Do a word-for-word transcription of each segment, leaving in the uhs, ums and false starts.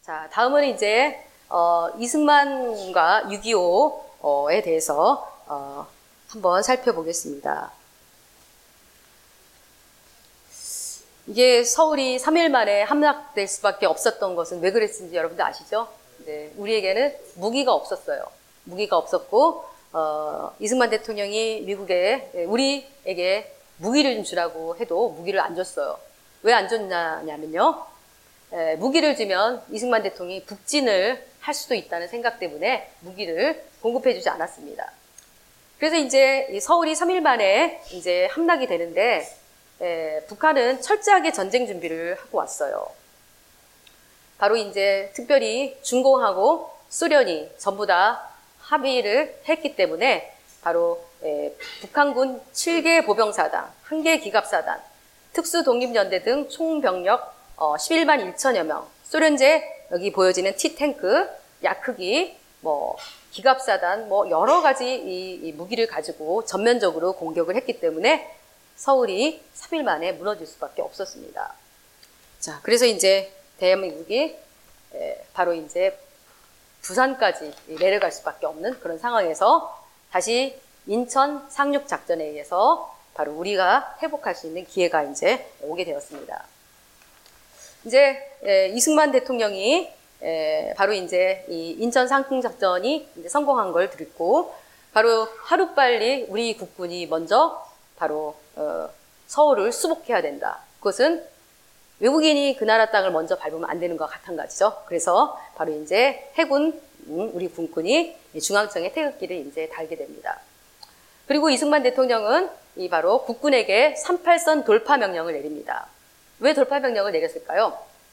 자, 다음은 이제 어, 이승만과 육이오에 대해서 어, 한번 살펴보겠습니다. 이게 서울이 삼 일 만에 함락될 수밖에 없었던 것은 왜 그랬는지 여러분들 아시죠? 네, 우리에게는 무기가 없었어요. 무기가 없었고 어, 이승만 대통령이 미국에 우리에게 무기를 좀 주라고 해도 무기를 안 줬어요. 왜 안 줬냐면요. 에, 무기를 주면 이승만 대통령이 북진을 할 수도 있다는 생각 때문에 무기를 공급해 주지 않았습니다. 그래서 이제 서울이 삼 일 만에 이제 함락이 되는데 에, 북한은 철저하게 전쟁 준비를 하고 왔어요. 바로 이제 특별히 중공하고 소련이 전부 다 합의를 했기 때문에 바로 에, 북한군 칠 개 보병사단, 한 개 기갑사단, 특수독립연대 등 총병력 어, 십일만 천여 명, 소련제 여기 보여지는 T탱크, 야크기, 뭐 기갑사단, 뭐 여러 가지 이, 이 무기를 가지고 전면적으로 공격을 했기 때문에 서울이 삼 일 만에 무너질 수밖에 없었습니다. 자, 그래서 이제 대한민국이 에, 바로 이제 부산까지 내려갈 수밖에 없는 그런 상황에서 다시 인천 상륙작전에 의해서 바로 우리가 회복할 수 있는 기회가 이제 오게 되었습니다. 이제 에, 이승만 대통령이 에, 바로 이제 이 인천 상륙작전이 이제 성공한 걸 듣고 바로 하루빨리 우리 국군이 먼저 바로 어, 서울을 수복해야 된다. 그것은 외국인이 그 나라 땅을 먼저 밟으면 안 되는 것과 같은 가지죠. 그래서 바로 이제 해군 우리 군군이 중앙청의 태극기를 이제 달게 됩니다. 그리고 이승만 대통령은 이 바로 국군에게 삼십팔 선 돌파 명령을 내립니다. 왜 돌파 명령을 내렸을까요?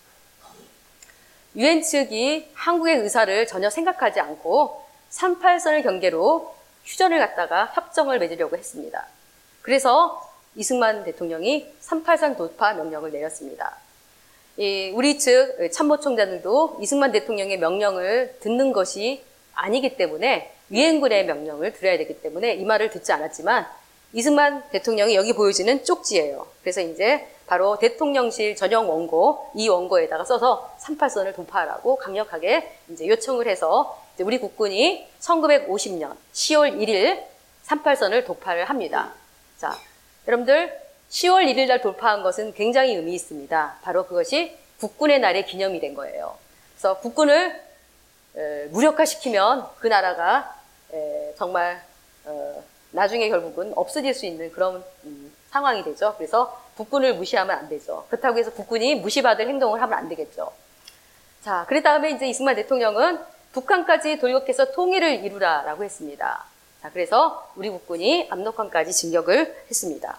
유엔 측이 한국의 의사를 전혀 생각하지 않고 삼십팔 선을 경계로 휴전을 갖다가 협정을 맺으려고 했습니다. 그래서 이승만 대통령이 삼십팔 선 돌파 명령을 내렸습니다. 이 우리 측 참모총장들도 이승만 대통령의 명령을 듣는 것이 아니기 때문에 위엔군의 명령을 들어야 되기 때문에 이 말을 듣지 않았지만 이승만 대통령이 여기 보여지는 쪽지예요. 그래서 이제 바로 대통령실 전용 원고, 이 원고에다가 써서 삼십팔 선을 돌파하라고 강력하게 이제 요청을 해서 이제 우리 국군이 천구백오십 년 시월 일일 삼십팔 선을 돌파를 합니다. 자, 여러분들 시월 일일 날 돌파한 것은 굉장히 의미 있습니다. 바로 그것이 국군의 날의 기념이 된 거예요. 그래서 국군을 에, 무력화시키면 그 나라가 에, 정말 어, 나중에 결국은 없어질 수 있는 그런 음, 상황이 되죠. 그래서 국군을 무시하면 안 되죠. 그렇다고 해서 국군이 무시받을 행동을 하면 안 되겠죠. 자, 그 다음에 이제 이승만 대통령은 북한까지 돌격해서 통일을 이루라라고 했습니다. 자, 그래서 우리 국군이 압록강까지 진격을 했습니다.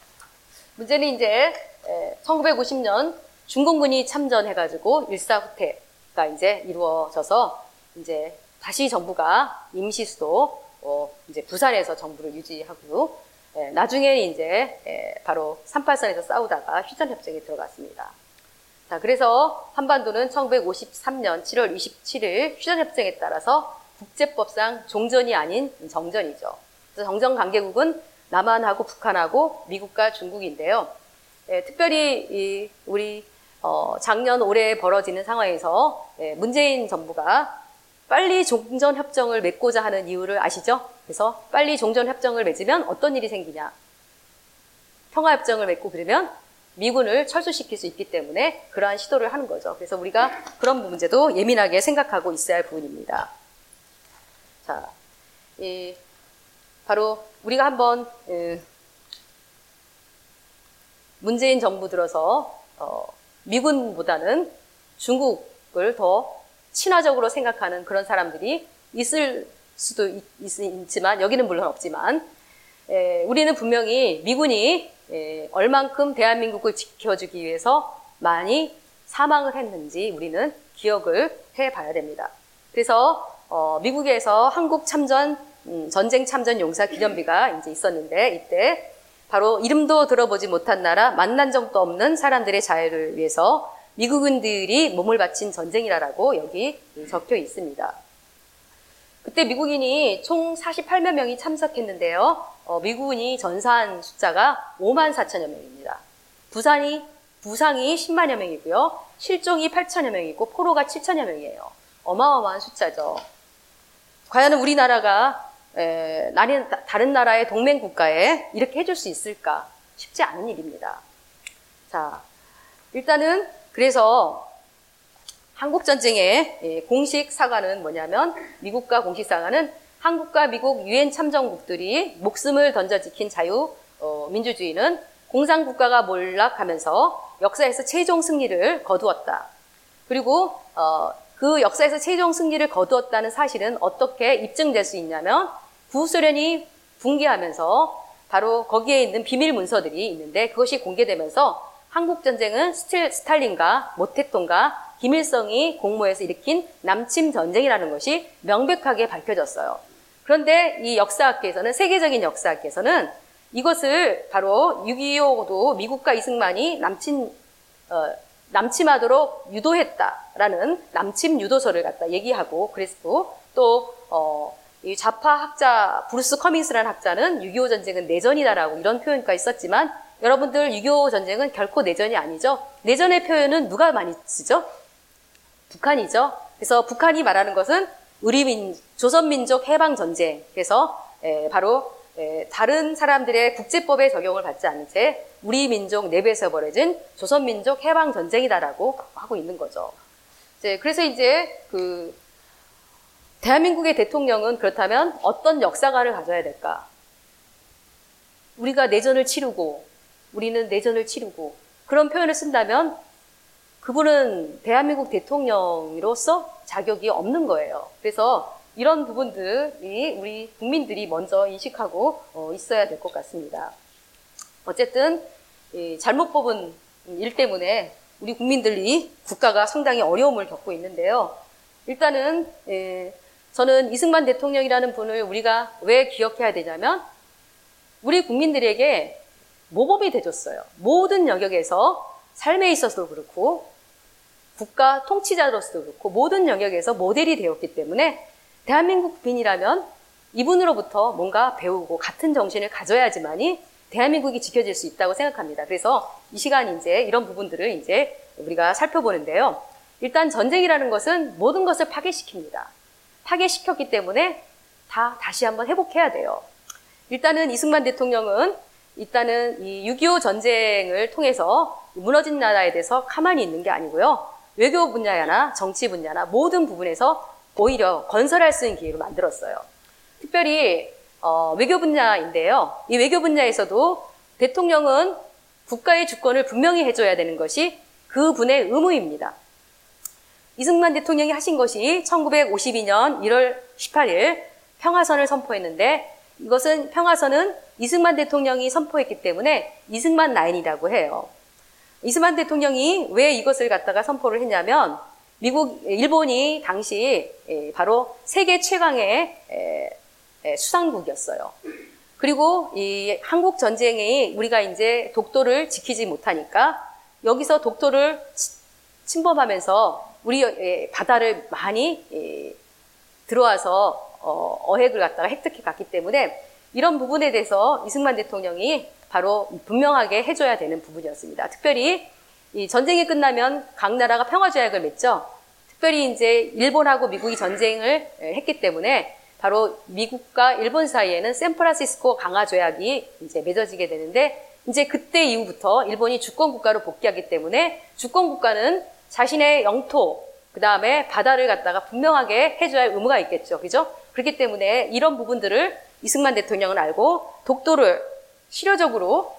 문제는 이제 천구백오십 년 중공군이 참전해가지고 일사후퇴가 이제 이루어져서 이제 다시 정부가 임시수도 어 이제 부산에서 정부를 유지하고 에, 나중에 이제 에, 바로 삼십팔 선에서 싸우다가 휴전협정에 들어갔습니다. 자, 그래서 한반도는 천구백오십삼 년 칠월 이십칠일 휴전협정에 따라서 국제법상 종전이 아닌 정전이죠. 그래서 정전 관계국은 남한하고 북한하고 미국과 중국인데요. 예, 특별히 이 우리 어, 작년 올해 벌어지는 상황에서 예, 문재인 정부가 빨리 종전협정을 맺고자 하는 이유를 아시죠? 그래서 빨리 종전협정을 맺으면 어떤 일이 생기냐? 평화협정을 맺고 그러면 미군을 철수시킬 수 있기 때문에 그러한 시도를 하는 거죠. 그래서 우리가 그런 문제도 예민하게 생각하고 있어야 할 부분입니다. 자, 이 바로 우리가 한번 에, 문재인 정부 들어서 어, 미군보다는 중국을 더 친화적으로 생각하는 그런 사람들이 있을 수도 있, 있지만 여기는 물론 없지만 에, 우리는 분명히 미군이 에, 얼만큼 대한민국을 지켜주기 위해서 많이 사망을 했는지 우리는 기억을 해봐야 됩니다. 그래서 어, 미국에서 한국 참전 음, 전쟁 참전 용사 기념비가 이제 있었는데 이때 바로 이름도 들어보지 못한 나라, 만난 적도 없는 사람들의 자유를 위해서 미국인들이 몸을 바친 전쟁이라고 여기 적혀 있습니다. 그때 미국인이 총 사십팔만 명이 참석했는데요. 어, 미국인이 전사한 숫자가 오만 사천여 명입니다. 부산이, 부상이 십만여 명이고요. 실종이 팔천여 명이고 포로가 칠천여 명이에요. 어마어마한 숫자죠. 과연 우리나라가 에, 다른 나라의 동맹 국가에 이렇게 해줄 수 있을까? 쉽지 않은 일입니다. 자, 일단은 그래서 한국전쟁의 공식 사과는 뭐냐면, 미국과 공식 사과는 한국과 미국 유엔 참전국들이 목숨을 던져 지킨 자유 어, 민주주의는 공산국가가 몰락하면서 역사에서 최종 승리를 거두었다. 그리고 어, 그 역사에서 최종 승리를 거두었다는 사실은 어떻게 입증될 수 있냐면, 구소련이 붕괴하면서 바로 거기에 있는 비밀 문서들이 있는데, 그것이 공개되면서 한국전쟁은 스탈린과 모태통과 김일성이 공모해서 일으킨 남침 전쟁이라는 것이 명백하게 밝혀졌어요. 그런데 이 역사학계에서는, 세계적인 역사학계에서는 이것을 바로 육이오도 미국과 이승만이 남침, 어, 남침하도록 유도했다라는 남침 유도서를 갖다 얘기하고 그랬고, 또, 어, 이 좌파 학자, 브루스 커밍스라는 학자는 육이오 전쟁은 내전이다라고 이런 표현까지 썼지만, 여러분들 육이오 전쟁은 결코 내전이 아니죠. 내전의 표현은 누가 많이 쓰죠? 북한이죠. 그래서 북한이 말하는 것은 우리 민, 조선민족 해방전쟁. 그래서 에, 바로 에, 다른 사람들의 국제법에 적용을 받지 않은 채 우리 민족 내부에서 벌어진 조선민족 해방전쟁이다라고 하고 있는 거죠. 이제 그래서 이제 그 대한민국의 대통령은 그렇다면 어떤 역사관을 가져야 될까? 우리가 내전을 치르고, 우리는 내전을 치르고, 그런 표현을 쓴다면 그분은 대한민국 대통령으로서 자격이 없는 거예요. 그래서 이런 부분들이 우리 국민들이 먼저 인식하고 어, 있어야 될 것 같습니다. 어쨌든 이 잘못 뽑은 일 때문에 우리 국민들이 국가가 상당히 어려움을 겪고 있는데요. 일단은 예, 저는 이승만 대통령이라는 분을 우리가 왜 기억해야 되냐면, 우리 국민들에게 모범이 돼줬어요. 모든 영역에서 삶에 있어서도 그렇고 국가 통치자로서도 그렇고 모든 영역에서 모델이 되었기 때문에 대한민국 국민이라면 이분으로부터 뭔가 배우고 같은 정신을 가져야지만이 대한민국이 지켜질 수 있다고 생각합니다. 그래서 이 시간 이제 이런 부분들을 이제 우리가 살펴보는데요. 일단 전쟁이라는 것은 모든 것을 파괴시킵니다. 파괴시켰기 때문에 다 다시 한번 회복해야 돼요. 일단은 이승만 대통령은 일단은 이 육이오 전쟁을 통해서 무너진 나라에 대해서 가만히 있는 게 아니고요. 외교 분야나 정치 분야나 모든 부분에서 오히려 건설할 수 있는 기회를 만들었어요. 특별히 어, 외교 분야인데요. 이 외교 분야에서도 대통령은 국가의 주권을 분명히 해줘야 되는 것이 그분의 의무입니다. 이승만 대통령이 하신 것이 천구백오십이 년 일월 십팔일 평화선을 선포했는데, 이것은 평화선은 이승만 대통령이 선포했기 때문에 이승만 라인이라고 해요. 이승만 대통령이 왜 이것을 갖다가 선포를 했냐면, 미국, 일본이 당시 바로 세계 최강의 수상국이었어요. 그리고 이 한국 전쟁이 우리가 이제 독도를 지키지 못하니까 여기서 독도를 침범하면서 우리 바다를 많이 들어와서 어획을 갖다가 획득해 갔기 때문에 이런 부분에 대해서 이승만 대통령이 바로 분명하게 해줘야 되는 부분이었습니다. 특별히 이 전쟁이 끝나면 각 나라가 평화조약을 맺죠. 특별히 이제 일본하고 미국이 전쟁을 했기 때문에 바로 미국과 일본 사이에는 샌프란시스코 강화조약이 이제 맺어지게 되는데, 이제 그때 이후부터 일본이 주권국가로 복귀하기 때문에 주권국가는 자신의 영토, 그 다음에 바다를 갖다가 분명하게 해줘야 할 의무가 있겠죠. 그죠? 그렇기 때문에 이런 부분들을 이승만 대통령은 알고 독도를 실효적으로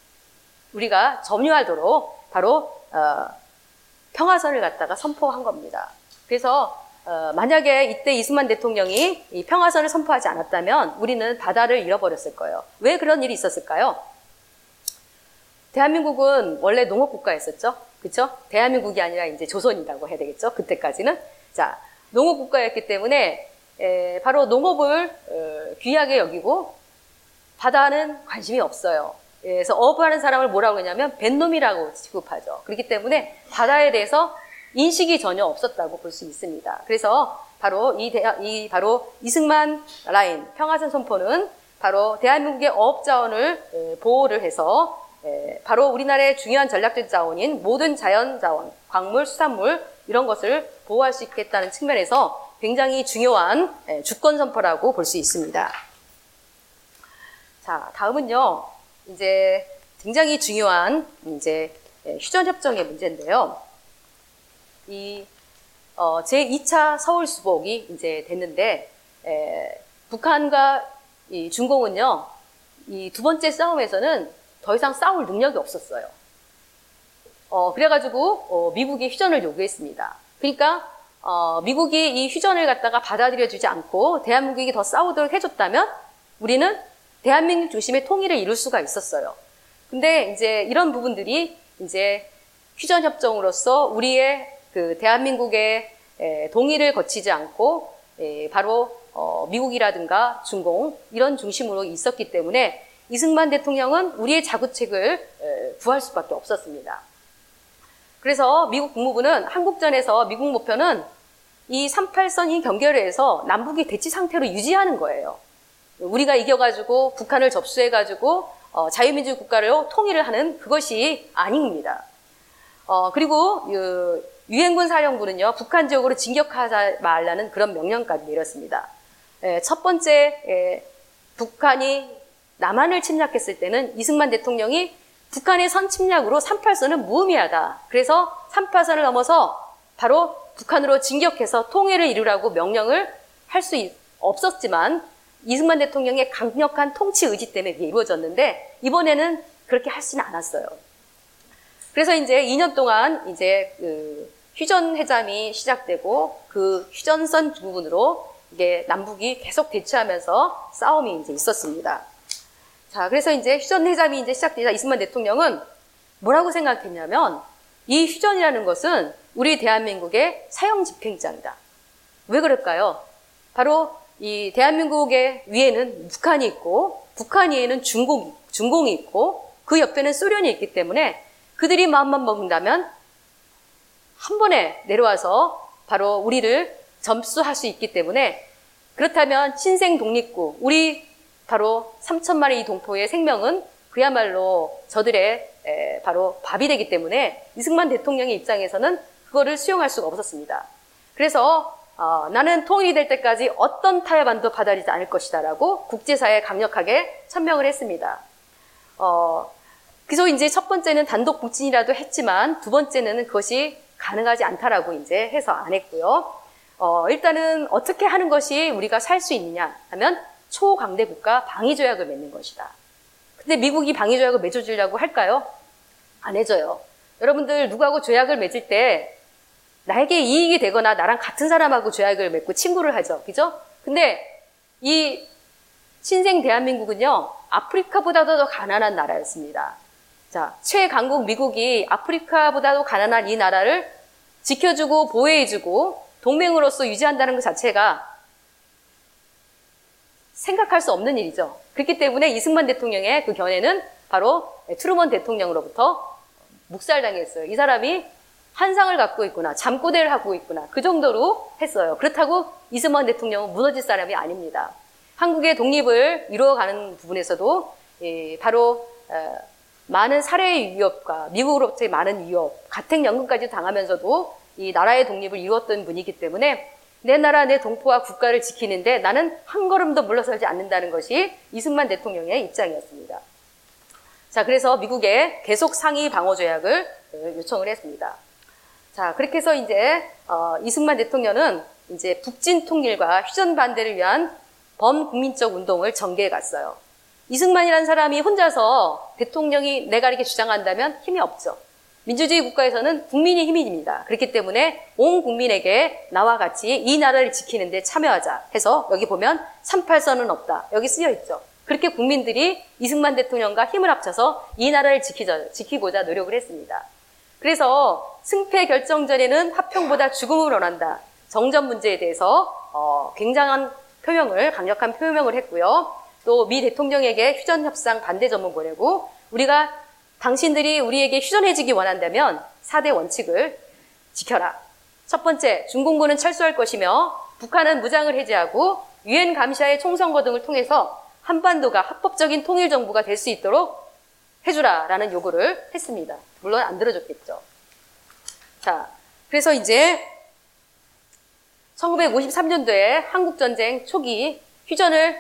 우리가 점유하도록 바로 어, 평화선을 갖다가 선포한 겁니다. 그래서 어, 만약에 이때 이승만 대통령이 이 평화선을 선포하지 않았다면 우리는 바다를 잃어버렸을 거예요. 왜 그런 일이 있었을까요? 대한민국은 원래 농업국가였었죠. 그렇죠? 대한민국이 아니라 이제 조선이라고 해야 되겠죠. 그때까지는. 자, 농업국가였기 때문에 에, 바로 농업을 어, 귀하게 여기고 바다는 관심이 없어요. 그래서 어업하는 사람을 뭐라고 하냐면 뱃놈이라고 취급하죠. 그렇기 때문에 바다에 대해서 인식이 전혀 없었다고 볼 수 있습니다. 그래서 바로 이, 대하, 이 바로 이승만 라인 평화선 선포는 바로 대한민국의 어업 자원을 보호를 해서 에, 바로 우리나라의 중요한 전략적 자원인 모든 자연 자원, 광물, 수산물 이런 것을 보호할 수 있겠다는 측면에서 굉장히 중요한 에, 주권 선포라고 볼 수 있습니다. 자, 다음은요. 이제 굉장히 중요한 이제 휴전 협정의 문제인데요. 이 어, 제이 차 서울 수복이 이제 됐는데 에, 북한과 이 중공은요. 이 두 번째 싸움에서는 더 이상 싸울 능력이 없었어요. 어, 그래가지고 어, 미국이 휴전을 요구했습니다. 그러니까 어, 미국이 이 휴전을 갖다가 받아들여주지 않고 대한민국이 더 싸우도록 해줬다면 우리는 대한민국 중심의 통일을 이룰 수가 있었어요. 근데 이제 이런 부분들이 이제 휴전 협정으로서 우리의 그 대한민국의 에, 동의를 거치지 않고 에, 바로 어, 미국이라든가 중공 이런 중심으로 있었기 때문에 이승만 대통령은 우리의 자구책을 에, 구할 수밖에 없었습니다. 그래서 미국 국무부는 한국전에서 미국 목표는 이 삼팔선이 경계를 해서 남북이 대치 상태로 유지하는 거예요. 우리가 이겨가지고 북한을 접수해가지고 어, 자유민주 국가로 통일을 하는 그것이 아닙니다. 어, 그리고 유, 유엔군 사령부는요 북한 지역으로 진격하지 말라는 그런 명령까지 내렸습니다. 에, 첫 번째 에, 북한이 남한을 침략했을 때는 이승만 대통령이 북한의 선 침략으로 삼팔선은 무의미하다. 그래서 삼팔선을 넘어서 바로 북한으로 진격해서 통일을 이루라고 명령을 할 수 없었지만 이승만 대통령의 강력한 통치 의지 때문에 이게 이루어졌는데 이번에는 그렇게 하지는 않았어요. 그래서 이제 이 년 동안 이제 그 휴전 회담이 시작되고 그 휴전선 부분으로 이게 남북이 계속 대치하면서 싸움이 이제 있었습니다. 자, 그래서 이제 휴전 회담이 이제 시작되자 이승만 대통령은 뭐라고 생각했냐면 이 휴전이라는 것은 우리 대한민국의 사형 집행장이다. 왜 그럴까요? 바로 이 대한민국의 위에는 북한이 있고 북한 위에는 중공, 중공이 있고 그 옆에는 소련이 있기 때문에 그들이 마음만 먹는다면 한 번에 내려와서 바로 우리를 점수할 수 있기 때문에 그렇다면 신생 독립국, 우리 바로 삼천만의 이 동포의 생명은 그야말로 저들의 에, 바로 밥이 되기 때문에 이승만 대통령의 입장에서는 그거를 수용할 수가 없었습니다. 그래서 어, 나는 통일이 될 때까지 어떤 타협안도 받아들이지 않을 것이다 라고 국제사회에 강력하게 천명을 했습니다. 어, 그래서 이제 첫 번째는 단독 북진이라도 했지만 두 번째는 그것이 가능하지 않다라고 이제 해서 안 했고요. 어, 일단은 어떻게 하는 것이 우리가 살 수 있느냐 하면 초강대 국가 방위조약을 맺는 것이다. 근데 미국이 방위조약을 맺어주려고 할까요? 안 해줘요. 여러분들 누구하고 조약을 맺을 때 나에게 이익이 되거나 나랑 같은 사람하고 조약을 맺고 친구를 하죠. 그죠? 근데 이 신생 대한민국은요, 아프리카보다도 더 가난한 나라였습니다. 자, 최강국 미국이 아프리카보다도 가난한 이 나라를 지켜주고 보호해주고 동맹으로서 유지한다는 것 자체가 생각할 수 없는 일이죠. 그렇기 때문에 이승만 대통령의 그 견해는 바로 트루먼 대통령으로부터 묵살당했어요. 이 사람이 환상을 갖고 있구나, 잠꼬대를 하고 있구나, 그 정도로 했어요. 그렇다고 이승만 대통령은 무너질 사람이 아닙니다. 한국의 독립을 이루어가는 부분에서도 바로 많은 살해의 위협과 미국으로부터의 많은 위협, 가택연금까지 당하면서도 이 나라의 독립을 이루었던 분이기 때문에 내 나라, 내 동포와 국가를 지키는데 나는 한 걸음도 물러서지 않는다는 것이 이승만 대통령의 입장이었습니다. 자, 그래서 미국에 계속 상위 방어 조약을 요청을 했습니다. 자, 그렇게 해서 이제 어, 이승만 대통령은 이제 북진 통일과 휴전 반대를 위한 범국민적 운동을 전개해 갔어요. 이승만이라는 사람이 혼자서 대통령이 내가 이렇게 주장한다면 힘이 없죠. 민주주의 국가에서는 국민이 힘입니다. 그렇기 때문에 온 국민에게 나와 같이 이 나라를 지키는 데 참여하자 해서 여기 보면 삼팔선은 없다. 여기 쓰여 있죠. 그렇게 국민들이 이승만 대통령과 힘을 합쳐서 이 나라를 지키자, 지키고자 노력을 했습니다. 그래서 승패 결정전에는 화평보다 죽음을 원한다. 정전 문제에 대해서 어, 굉장한 표명을, 강력한 표명을 했고요. 또 미 대통령에게 휴전협상 반대 전문 보내고 우리가 당신들이 우리에게 휴전해주기 원한다면 사 대 원칙을 지켜라. 첫 번째, 중공군은 철수할 것이며 북한은 무장을 해제하고 유엔 감시와의 총선거 등을 통해서 한반도가 합법적인 통일정부가 될 수 있도록 해주라라는 요구를 했습니다. 물론 안 들어줬겠죠. 자, 그래서 이제 천구백오십삼 년도에 한국전쟁 초기 휴전을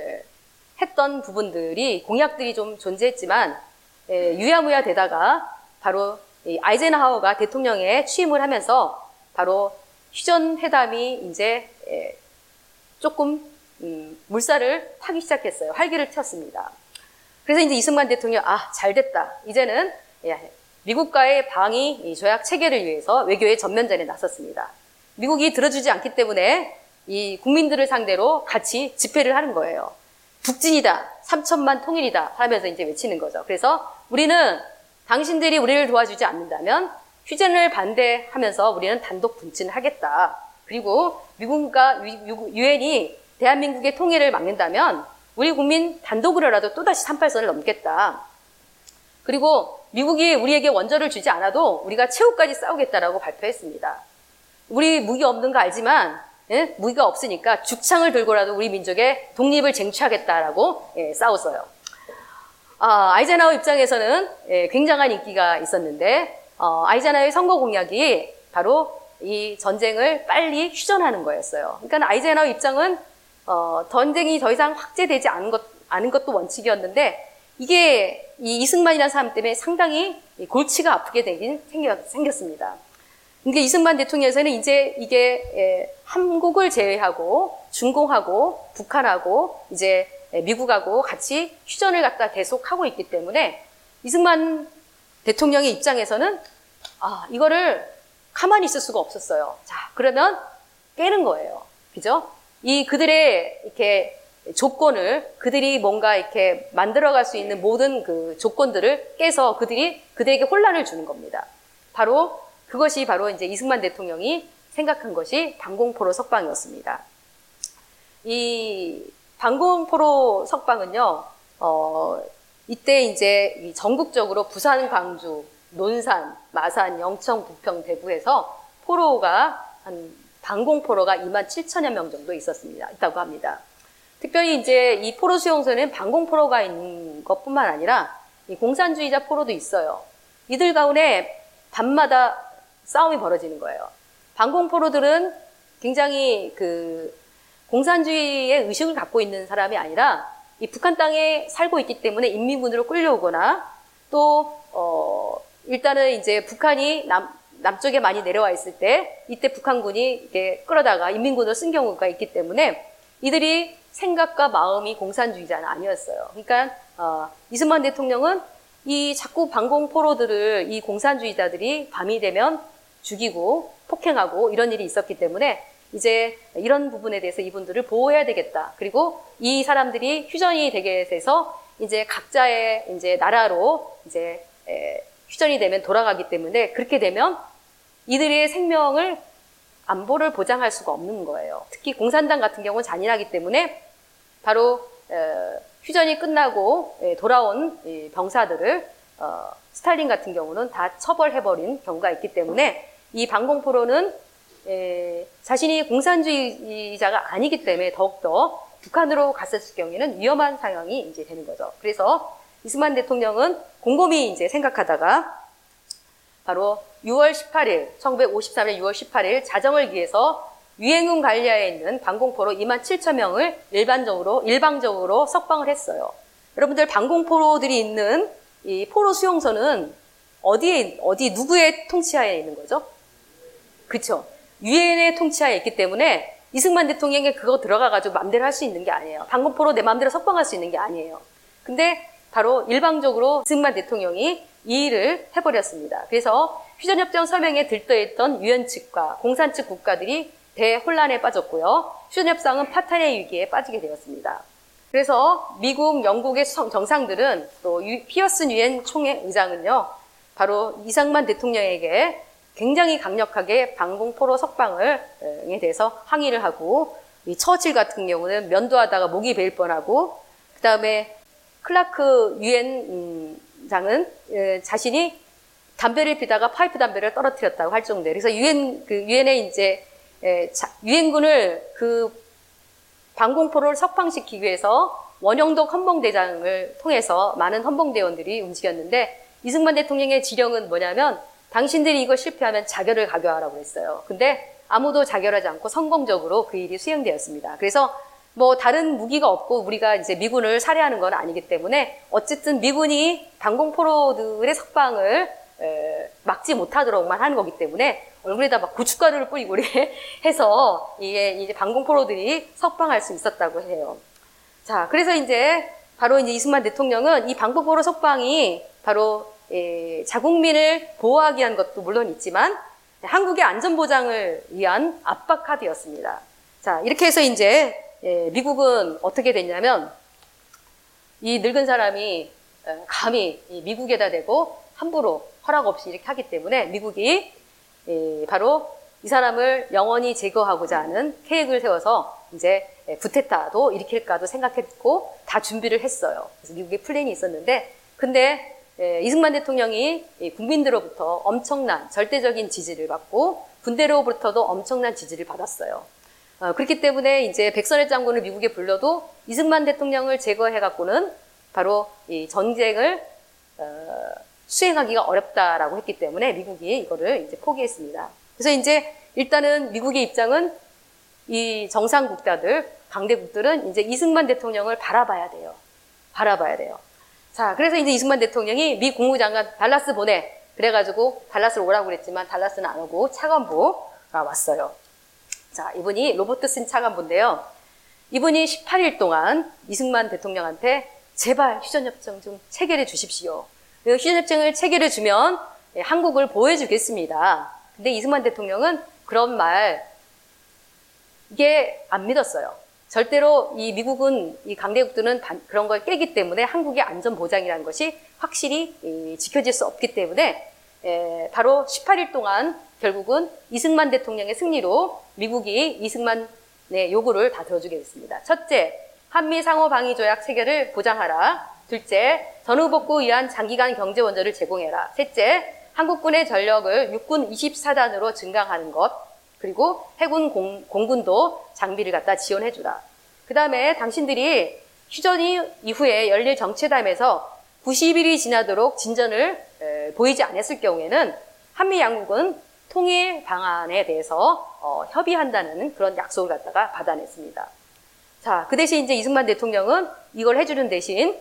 했던 부분들이, 공약들이 좀 존재했지만 유야무야 되다가 바로 아이젠하워가 대통령에 취임을 하면서 바로 휴전 회담이 이제 조금 물살을 타기 시작했어요. 활기를 튀었습니다. 그래서 이제 이승만 대통령, 아, 잘 됐다. 이제는 미국과의 방위 조약 체결을 위해서 외교의 전면전에 나섰습니다. 미국이 들어주지 않기 때문에 이 국민들을 상대로 같이 집회를 하는 거예요. 북진이다, 삼천만 통일이다 하면서 이제 외치는 거죠. 그래서 우리는 당신들이 우리를 도와주지 않는다면 휴전을 반대하면서 우리는 단독 분진을 하겠다. 그리고 미국과 유엔이 대한민국의 통일을 막는다면 우리 국민 단독으로라도 또다시 삼십팔 선을 넘겠다. 그리고 미국이 우리에게 원조를 주지 않아도 우리가 최후까지 싸우겠다라고 발표했습니다. 우리 무기 없는 거 알지만 예? 무기가 없으니까 죽창을 들고라도 우리 민족의 독립을 쟁취하겠다라고 예, 싸웠어요. 아, 아이젠하워 입장에서는 예, 굉장한 인기가 있었는데 어, 아이젠하워의 선거 공약이 바로 이 전쟁을 빨리 휴전하는 거였어요. 그러니까 아이젠하워 입장은 어, 전쟁이 더 이상 확대되지 않은, 것, 않은 것도 원칙이었는데 이게 이 이승만이라는 사람 때문에 상당히 골치가 아프게 되긴 생겼, 생겼습니다. 근데 이승만 대통령에서는 이제 이게 예, 한국을 제외하고 중공하고 북한하고 이제 미국하고 같이 휴전을 갖다 계속하고 있기 때문에 이승만 대통령의 입장에서는 아, 이거를 가만히 있을 수가 없었어요. 자, 그러면 깨는 거예요. 그죠? 이 그들의 이렇게 조건을, 그들이 뭔가 이렇게 만들어갈 수 있는 모든 그 조건들을 깨서 그들이, 그들에게 혼란을 주는 겁니다. 바로, 그것이 바로 이제 이승만 대통령이 생각한 것이 방공포로 석방이었습니다. 이 방공포로 석방은요, 어, 이때 이제 전국적으로 부산, 광주, 논산, 마산, 영청, 부평, 대구에서 포로가 한 방공포로가 이만 칠천여 명 정도 있었습니다. 있다고 합니다. 특별히 이제 이 포로 수용소에는 방공포로가 있는 것뿐만 아니라 이 공산주의자 포로도 있어요. 이들 가운데 밤마다 싸움이 벌어지는 거예요. 방공포로들은 굉장히 그 공산주의의 의식을 갖고 있는 사람이 아니라 이 북한 땅에 살고 있기 때문에 인민군으로 끌려오거나 또 어 일단은 이제 북한이 남 남쪽에 많이 내려와 있을 때 이때 북한군이 이렇게 끌어다가 인민군으로 쓴 경우가 있기 때문에 이들이 생각과 마음이 공산주의자는 아니었어요. 그러니까 어, 이승만 대통령은 이 자꾸 방공포로들을 이 공산주의자들이 밤이 되면 죽이고 폭행하고 이런 일이 있었기 때문에 이제 이런 부분에 대해서 이분들을 보호해야 되겠다. 그리고 이 사람들이 휴전이 되게 돼서 이제 각자의 이제 나라로 이제 에, 휴전이 되면 돌아가기 때문에 그렇게 되면 이들의 생명을 안보를 보장할 수가 없는 거예요. 특히 공산당 같은 경우는 잔인하기 때문에 바로 에, 휴전이 끝나고 에, 돌아온 이 병사들을 어, 스탈린 같은 경우는 다 처벌해버린 경우가 있기 때문에 이 방공포로는 에, 자신이 공산주의자가 아니기 때문에 더욱더 북한으로 갔었을 경우에는 위험한 상황이 이제 되는 거죠. 그래서 이승만 대통령은 곰곰이 이제 생각하다가 바로 유월 십팔일, 천구백오십삼 년 유월 십팔일 자정을 기해서 유엔군 관리하에 있는 방공포로 이만 칠천 명을 일반적으로, 일방적으로 석방을 했어요. 여러분들 방공포로들이 있는 이 포로 수용소는 어디에, 어디, 누구의 통치하에 있는 거죠? 그쵸. 유엔의 통치하에 있기 때문에 이승만 대통령이 그거 들어가가지고 마음대로 할 수 있는 게 아니에요. 방공포로 내 마음대로 석방할 수 있는 게 아니에요. 근데 바로 일방적으로 이승만 대통령이 이 일을 해버렸습니다. 그래서 휴전협정 서명에 들떠있던 유엔 측과 공산 측 국가들이 대혼란에 빠졌고요. 휴전협상은 파탄의 위기에 빠지게 되었습니다. 그래서 미국, 영국의 정상들은 또 피어슨 유엔 총회 의장은요, 바로 이승만 대통령에게 굉장히 강력하게 방공포로 석방에 대해서 항의를 하고, 이 처칠 같은 경우는 면도하다가 목이 베일 뻔하고, 그 다음에 클라크 유엔 장은 자신이 담배를 피다가 파이프 담배를 떨어뜨렸다고 할 정도예요. 그래서 유엔 그 유엔에 이제 유엔군을 그 방공포로를 석방시키기 위해서 원영덕 헌병대장을 통해서 많은 헌병대원들이 움직였는데 이승만 대통령의 지령은 뭐냐면 당신들이 이거 실패하면 자결을 가결하라고 했어요. 근데 아무도 자결하지 않고 성공적으로 그 일이 수행되었습니다. 그래서 뭐 다른 무기가 없고 우리가 이제 미군을 살해하는 건 아니기 때문에 어쨌든 미군이 방공포로들의 석방을 에, 막지 못하도록만 하는 거기 때문에 얼굴에다 막 고춧가루를 뿌리고 이렇게 해서 이게 이제 방공포로들이 석방할 수 있었다고 해요. 자, 그래서 이제 바로 이제 이승만 대통령은 이 방공포로 석방이 바로 에, 자국민을 보호하기 위한 것도 물론 있지만 한국의 안전보장을 위한 압박 카드였습니다. 자, 이렇게 해서 이제 예, 미국은 어떻게 됐냐면 이 늙은 사람이 감히 미국에다 대고 함부로 허락 없이 이렇게 하기 때문에 미국이 예, 바로 이 사람을 영원히 제거하고자 하는 계획을 세워서 이제 쿠데타도 일으킬까도 생각했고 다 준비를 했어요. 그래서 미국의 플랜이 있었는데 근데 예, 이승만 대통령이 국민들로부터 엄청난 절대적인 지지를 받고 군대로부터도 엄청난 지지를 받았어요. 어, 그렇기 때문에 이제 백선의 장군을 미국에 불러도 이승만 대통령을 제거해갖고는 바로 이 전쟁을 어, 수행하기가 어렵다라고 했기 때문에 미국이 이거를 이제 포기했습니다. 그래서 이제 일단은 미국의 입장은 이 정상국가들, 강대국들은 이제 이승만 대통령을 바라봐야 돼요. 바라봐야 돼요. 자, 그래서 이제 이승만 대통령이 미 국무장관 달라스 보내. 그래가지고 달라스로 오라고 그랬지만 달라스는 안 오고 차관보가 왔어요. 자, 이분이 로버트슨 차관보인데요. 이분이 십팔 일 동안 이승만 대통령한테 제발 휴전협정 좀 체결해 주십시오. 휴전협정을 체결해 주면 한국을 보호해 주겠습니다. 근데 이승만 대통령은 그런 말 이게 안 믿었어요. 절대로 이 미국은 이 강대국들은 그런 걸 깨기 때문에 한국의 안전 보장이라는 것이 확실히 지켜질 수 없기 때문에 바로 십팔 일 동안 결국은 이승만 대통령의 승리로 미국이 이승만의 요구를 다 들어주게 됐습니다. 첫째, 한미 상호 방위 조약 체결을 보장하라. 둘째, 전후복구 위한 장기간 경제 원조를 제공해라. 셋째, 한국군의 전력을 육군 이십사 단으로 증강하는 것. 그리고 해군 공, 공군도 장비를 갖다 지원해주라. 그 다음에 당신들이 휴전 이후에 열릴 정치회담에서 구십 일이 지나도록 진전을 에, 보이지 않았을 경우에는 한미 양국은 통일 방안에 대해서 어, 협의한다는 그런 약속을 갖다가 받아냈습니다. 자, 그 대신 이제 이승만 대통령은 이걸 해주는 대신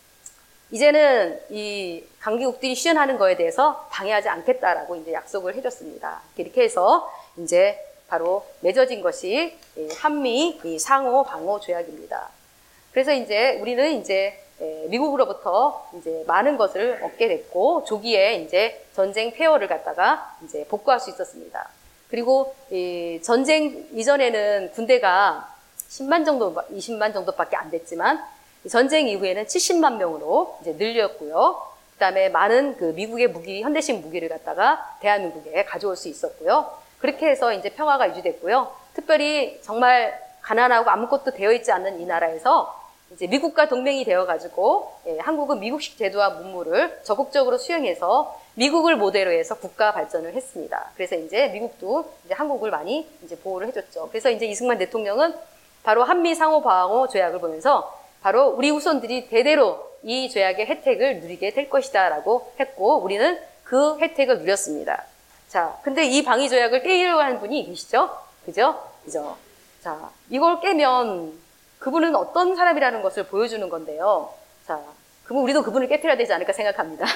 이제는 이 강대국들이 휴전하는 거에 대해서 방해하지 않겠다라고 이제 약속을 해줬습니다. 이렇게 해서 이제 바로 맺어진 것이 한미 상호 방호 조약입니다. 그래서 이제 우리는 이제 미국으로부터 이제 많은 것을 얻게 됐고 조기에 이제 전쟁 폐허를 갖다가 이제 복구할 수 있었습니다. 그리고 이 전쟁 이전에는 군대가 십만 정도, 이십만 정도밖에 안 됐지만 전쟁 이후에는 칠십만 명으로 이제 늘렸고요. 그다음에 많은 그 미국의 무기, 현대식 무기를 갖다가 대한민국에 가져올 수 있었고요. 그렇게 해서 이제 평화가 유지됐고요. 특별히 정말 가난하고 아무것도 되어 있지 않는 이 나라에서 이제 미국과 동맹이 되어가지고 예, 한국은 미국식 제도와 문물을 적극적으로 수용해서 미국을 모델로 해서 국가 발전을 했습니다. 그래서 이제 미국도 이제 한국을 많이 이제 보호를 해줬죠. 그래서 이제 이승만 대통령은 바로 한미 상호 방호 조약을 보면서 바로 우리 후손들이 대대로 이 조약의 혜택을 누리게 될 것이다라고 했고 우리는 그 혜택을 누렸습니다. 자, 근데 이 방위 조약을 깨려고 하는 분이 계시죠? 그죠? 그죠? 자, 이걸 깨면 그분은 어떤 사람이라는 것을 보여주는 건데요. 자, 그분 우리도 그분을 깨뜨려야 되지 않을까 생각합니다.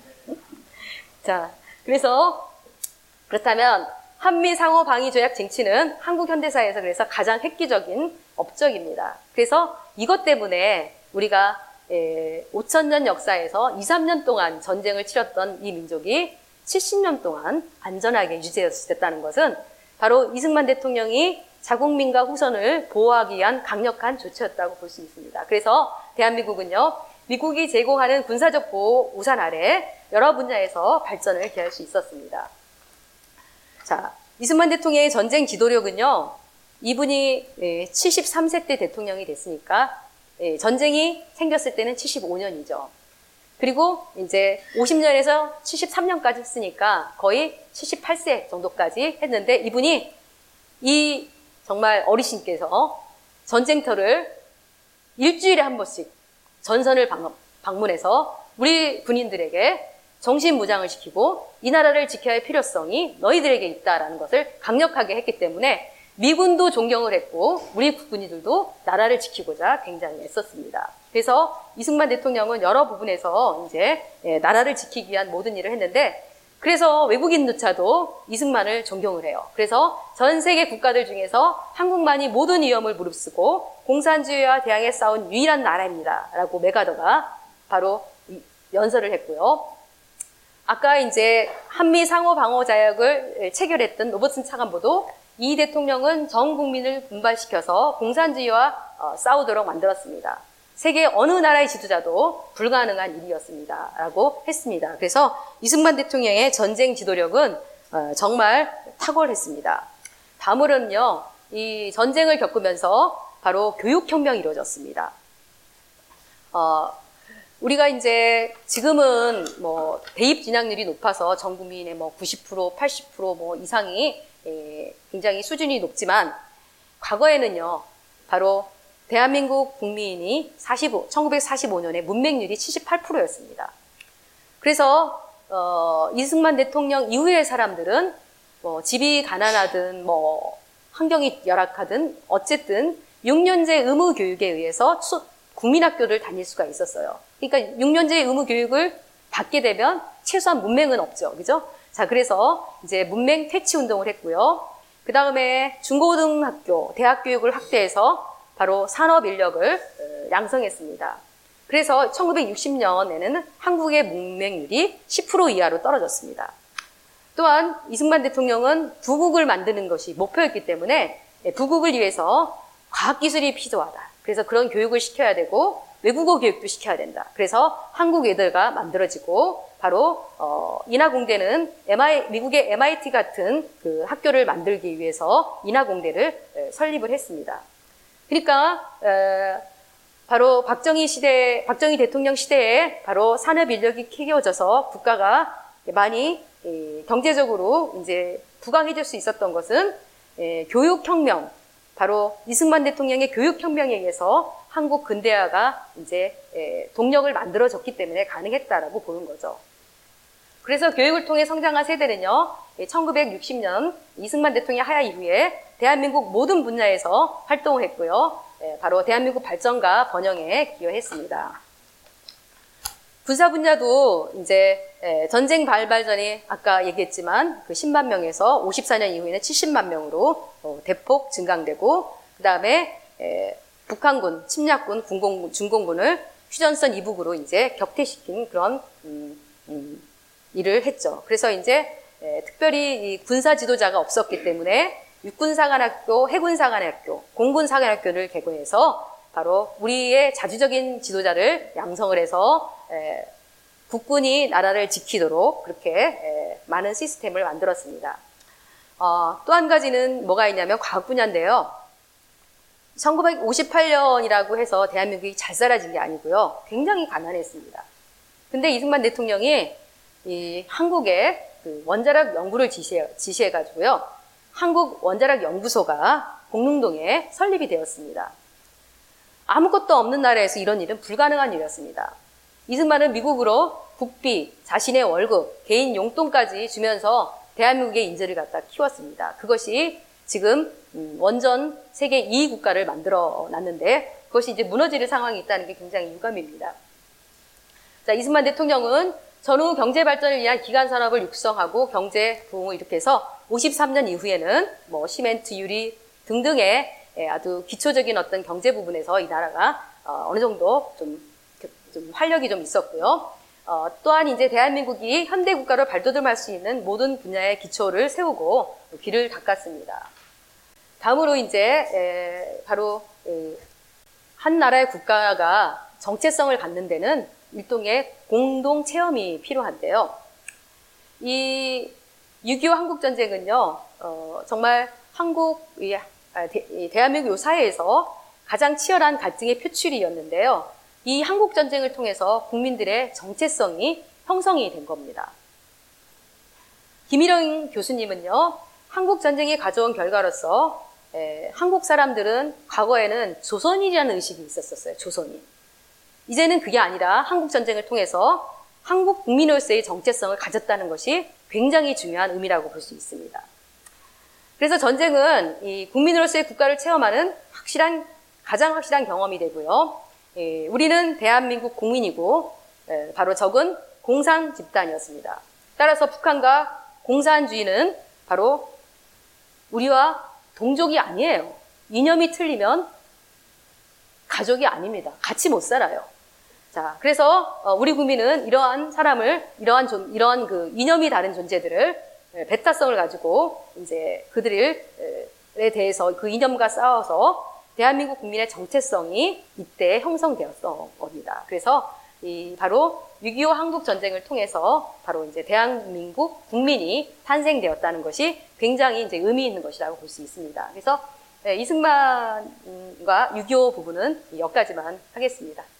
자, 그래서 그렇다면 한미 상호 방위 조약 쟁취는 한국 현대사에서 그래서 가장 획기적인 업적입니다. 그래서 이것 때문에 우리가 오천 년 역사에서 이, 삼 년 동안 전쟁을 치렀던 이 민족이 칠십 년 동안 안전하게 유지됐다는 것은 바로 이승만 대통령이 자국민과 후손을 보호하기 위한 강력한 조치였다고 볼 수 있습니다. 그래서 대한민국은요, 미국이 제공하는 군사적 보호 우산 아래 여러 분야에서 발전을 기할 수 있었습니다. 자, 이승만 대통령의 전쟁 지도력은요, 이분이 칠십삼 세 때 대통령이 됐으니까 전쟁이 생겼을 때는 칠십오 년이죠. 그리고 이제 오십 년에서 칠십삼 년까지 했으니까 거의 칠십팔 세 정도까지 했는데 이분이 이 정말 어르신께서 전쟁터를 일주일에 한 번씩 전선을 방문해서 우리 군인들에게 정신무장을 시키고 이 나라를 지켜야 할 필요성이 너희들에게 있다라는 것을 강력하게 했기 때문에 미군도 존경을 했고 우리 국군이들도 나라를 지키고자 굉장히 애썼습니다. 그래서 이승만 대통령은 여러 부분에서 이제 나라를 지키기 위한 모든 일을 했는데 그래서 외국인조차도 이승만을 존경을 해요. 그래서 전 세계 국가들 중에서 한국만이 모든 위험을 무릅쓰고 공산주의와 대항해 싸운 유일한 나라입니다. 라고 메가더가 바로 연설을 했고요. 아까 이제 한미 상호 방어 자약을 체결했던 로버슨 차관보도 이 대통령은 전 국민을 분발시켜서 공산주의와 싸우도록 만들었습니다. 세계 어느 나라의 지도자도 불가능한 일이었습니다. 라고 했습니다. 그래서 이승만 대통령의 전쟁 지도력은 정말 탁월했습니다. 다음으로는요, 이 전쟁을 겪으면서 바로 교육혁명이 이루어졌습니다. 어, 우리가 이제 지금은 뭐 대입 진학률이 높아서 전 국민의 뭐 구십 퍼센트, 팔십 퍼센트 뭐 이상이 예, 굉장히 수준이 높지만 과거에는요, 바로 대한민국 국민이 사십오, 천구백사십오 년에 문맹률이 칠십팔 퍼센트였습니다. 그래서 어, 이승만 대통령 이후의 사람들은 뭐 집이 가난하든 뭐 환경이 열악하든 어쨌든 육 년제 의무 교육에 의해서 수, 국민학교를 다닐 수가 있었어요. 그러니까 육 년제 의무 교육을 받게 되면 최소한 문맹은 없죠. 그죠? 자, 그래서 이제 문맹 퇴치 운동을 했고요. 그 다음에 중고등학교, 대학 교육을 확대해서 바로 산업 인력을 양성했습니다. 그래서 천구백육십 년에는 한국의 문맹률이 십 퍼센트 이하로 떨어졌습니다. 또한 이승만 대통령은 부국을 만드는 것이 목표였기 때문에 부국을 위해서 과학기술이 필요하다. 그래서 그런 교육을 시켜야 되고 외국어 교육도 시켜야 된다. 그래서 한국외대가 만들어지고 바로 어, 인하공대는 엠아이, 미국의 엠아이티 같은 그 학교를 만들기 위해서 인하공대를 에, 설립을 했습니다. 그러니까 에, 바로 박정희 시대, 박정희 대통령 시대에 바로 산업 인력이 키워져서 국가가 많이 에, 경제적으로 이제 부강해질 수 있었던 것은 에, 교육혁명, 바로 이승만 대통령의 교육혁명에 의해서 한국 근대화가 이제 동력을 만들어졌기 때문에 가능했다라고 보는 거죠. 그래서 교육을 통해 성장한 세대는요, 천구백육십 년 이승만 대통령 하야 이후에 대한민국 모든 분야에서 활동을 했고요. 바로 대한민국 발전과 번영에 기여했습니다. 군사 분야도 이제 전쟁 발발 전에 아까 얘기했지만 그 십만 명에서 오십사 년 이후에는 칠십만 명으로 대폭 증강되고 그 다음에 북한군, 침략군, 군공군, 중공군을 휴전선 이북으로 이제 격퇴시킨 그런 음, 음, 일을 했죠. 그래서 이제 에, 특별히 이 군사 지도자가 없었기 때문에 육군사관학교, 해군사관학교, 공군사관학교를 개교해서 바로 우리의 자주적인 지도자를 양성을 해서 에, 국군이 나라를 지키도록 그렇게 에, 많은 시스템을 만들었습니다. 어, 또 한 가지는 뭐가 있냐면 과학 분야인데요. 천구백오십팔 년이라고 해서 대한민국이 잘 살아진 게 아니고요. 굉장히 가난했습니다. 근데 이승만 대통령이 이 한국에 그 원자력 연구를 지시해, 지시해가지고요. 한국 원자력 연구소가 공릉동에 설립이 되었습니다. 아무것도 없는 나라에서 이런 일은 불가능한 일이었습니다. 이승만은 미국으로 국비, 자신의 월급, 개인 용돈까지 주면서 대한민국의 인재를 갖다 키웠습니다. 그것이 지금 원전 세계 이 위 국가를 만들어 놨는데 그것이 이제 무너질 상황이 있다는 게 굉장히 유감입니다. 자, 이승만 대통령은 전후 경제 발전을 위한 기간 산업을 육성하고 경제 부흥을 일으켜서 오십삼 년 이후에는 뭐 시멘트, 유리 등등의 아주 기초적인 어떤 경제 부분에서 이 나라가 어느 정도 좀, 좀 활력이 좀 있었고요. 어, 또한 이제 대한민국이 현대 국가로 발돋움할 수 있는 모든 분야의 기초를 세우고 길을 닦았습니다. 다음으로 이제 에, 바로 에, 한 나라의 국가가 정체성을 갖는 데는 일종의 공동 체험이 필요한데요. 이 육이오 한국전쟁은요, 어, 정말 한국, 이, 아, 대, 이 대한민국 요 사회에서 가장 치열한 갈등의 표출이었는데요. 이 한국전쟁을 통해서 국민들의 정체성이 형성이 된 겁니다. 김일영 교수님은요, 한국전쟁이 가져온 결과로서 에, 한국 사람들은 과거에는 조선인이라는 의식이 있었었어요. 조선인. 이제는 그게 아니라 한국 전쟁을 통해서 한국 국민으로서의 정체성을 가졌다는 것이 굉장히 중요한 의미라고 볼 수 있습니다. 그래서 전쟁은 이 국민으로서의 국가를 체험하는 확실한, 가장 확실한 경험이 되고요. 예, 우리는 대한민국 국민이고, 예, 바로 적은 공산 집단이었습니다. 따라서 북한과 공산주의는 바로 우리와 동족이 아니에요. 이념이 틀리면 가족이 아닙니다. 같이 못 살아요. 자, 그래서 우리 국민은 이러한 사람을, 이러한 존, 이러한 그 이념이 다른 존재들을 배타성을 가지고 이제 그들에 대해서 그 이념과 싸워서 대한민국 국민의 정체성이 이때 형성되었습니다. 그래서 이 바로 육이오 한국 전쟁을 통해서 바로 이제 대한민국 국민이 탄생되었다는 것이 굉장히 이제 의미 있는 것이라고 볼 수 있습니다. 그래서 네, 이승만과 육이오 부분은 여기까지만 하겠습니다.